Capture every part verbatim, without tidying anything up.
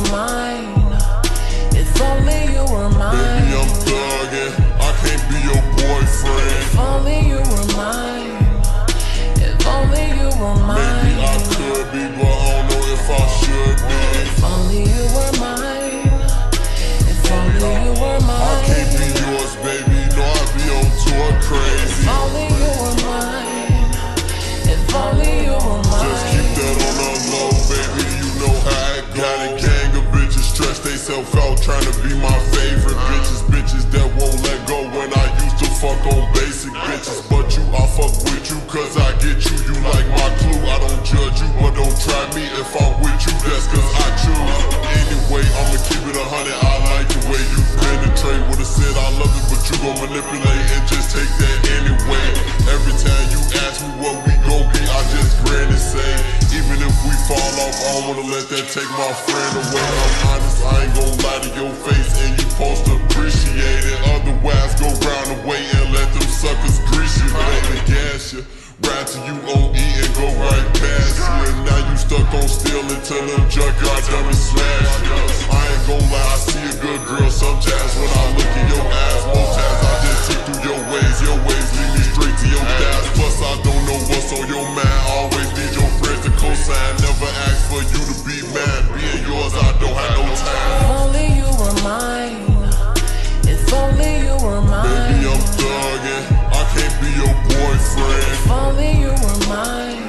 were mine. If only you were mine. Baby, I'm thuggin', I can't be your boyfriend. If only you were mine. If only you were mine. Maybe I could be, but I don't know if I should be. If only you were mine. If only you were mine. I can't be yours, baby. No, I be on tour crazy. If only you were mine. If only you were mine. Just keep that on the low, baby. You know how it go. Got a gang of bitches stress they self out trying to be my favorite bitches. Bitches that won't let go when I used to fuck on basic bitches. But you, I fuck with you cause I get you. You like my clue. I don't judge you, but don't try me. If I'm with you, that's cause I choose. Anyway, I'ma keep it a hundred. I like the way you penetrate. Would've said I love it, but you gon' manipulate and just take that anyway. Every time you ask me what we gon' be, I just grin and say, even if we fall off, I don't wanna let that take my friend away. I'm honest, I ain't gon' lie to your face, and you supposed to appreciate it. Otherwise, go round the way and let them suckers grease you. Baby, gas you. Ride till you on E and go right past you. And now you stuck on stealing till them junkyard dummies smash you. I ain't gon' lie, I see a good girl sometimes when I look in your eyes. Most times I just tick through your ways. Your ways lead me straight to your thighs. Plus I don't know what's on your mind. Always need your friends to co-sign. Never ask for you to be mine. Being yours, I don't have no time. If only you were mine. If only you were mine. Baby, I'm thuggin', I can't be your boyfriend. If only you were mine.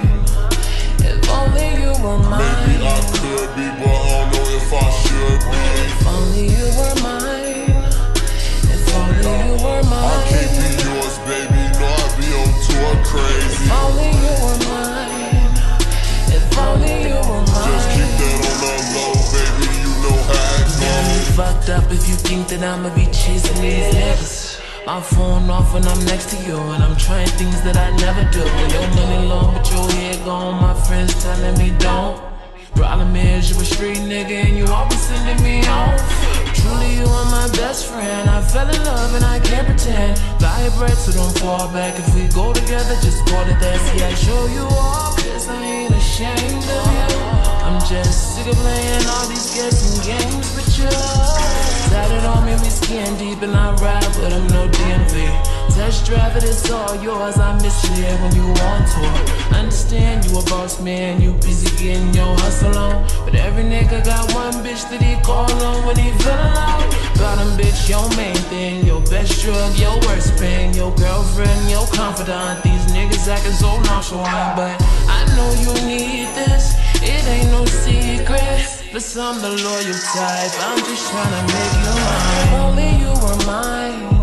If only you were mine. Maybe I could be, but I don't know if I should be. If only you were mine. If only you were mine. I can't be yours, baby. No, I be on tour crazy. If only you were mine. If only you were mine. Just keep that on the low, baby. You know how it Damn, you goes. fucked up if you think that I'ma be chasing these niggas. My phone off when I'm next to you, and I'm trying things that I never do. When your money long, but your head gone, my friends telling me don't. Problem is, you a street nigga, and you always sending me off. Truly, you are my best friend. I fell in love, and I can't pretend. Vibrate, so don't fall back. If we go together, just call it that. See, I show you all, cause I ain't ashamed of you. I'm just sick of playing all these guessing games with you. Tatted on me, we skin deep, and I ride with them, no D M V. Test drive it, it's all yours. I miss you here when you on tour. Understand you a boss man, you busy getting your hustle on. But every nigga got one bitch that he call on when he feelin' low. Got him, bitch, your main thing, your best drug, your worst pain, your girlfriend, your confidant. These niggas acting so nonchalant, but I know you need this. It ain't no secret. But I'm the loyal type. I'm just tryna make you mine. If only you were mine.